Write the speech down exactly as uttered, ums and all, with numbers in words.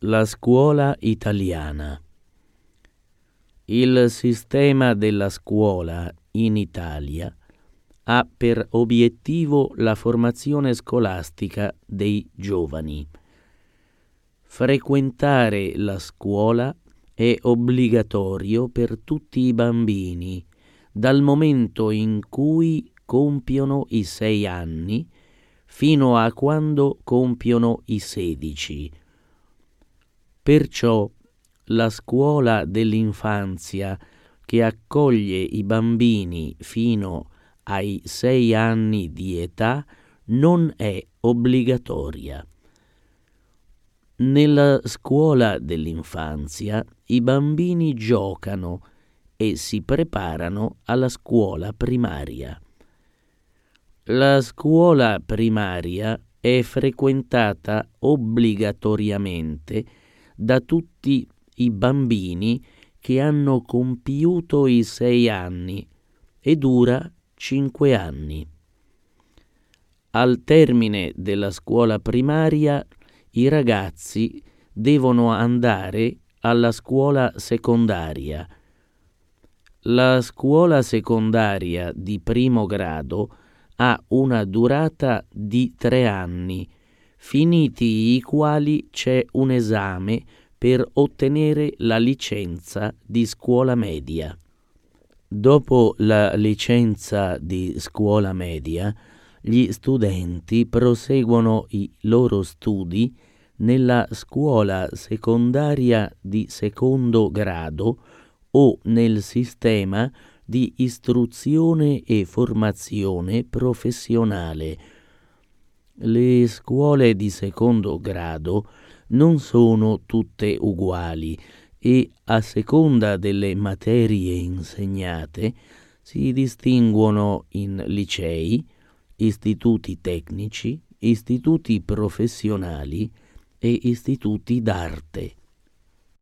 La scuola italiana. Il sistema della scuola in Italia ha per obiettivo la formazione scolastica dei giovani. Frequentare la scuola è obbligatorio per tutti i bambini dal momento in cui compiono i sei anni fino a quando compiono i sedici. Perciò la scuola dell'infanzia, che accoglie i bambini fino ai sei anni di età, non è obbligatoria. Nella scuola dell'infanzia i bambini giocano e si preparano alla scuola primaria. La scuola primaria è frequentata obbligatoriamente da tutti i bambini che hanno compiuto i sei anni e dura cinque anni. Al termine della scuola primaria i ragazzi devono andare alla scuola secondaria. La scuola secondaria di primo grado ha una durata di tre anni, finiti i quali c'è un esame per ottenere la licenza di scuola media. Dopo la licenza di scuola media, gli studenti proseguono i loro studi nella scuola secondaria di secondo grado o nel sistema di istruzione e formazione professionale. Le scuole di secondo grado non sono tutte uguali e, a seconda delle materie insegnate, si distinguono in licei, istituti tecnici, istituti professionali e istituti d'arte.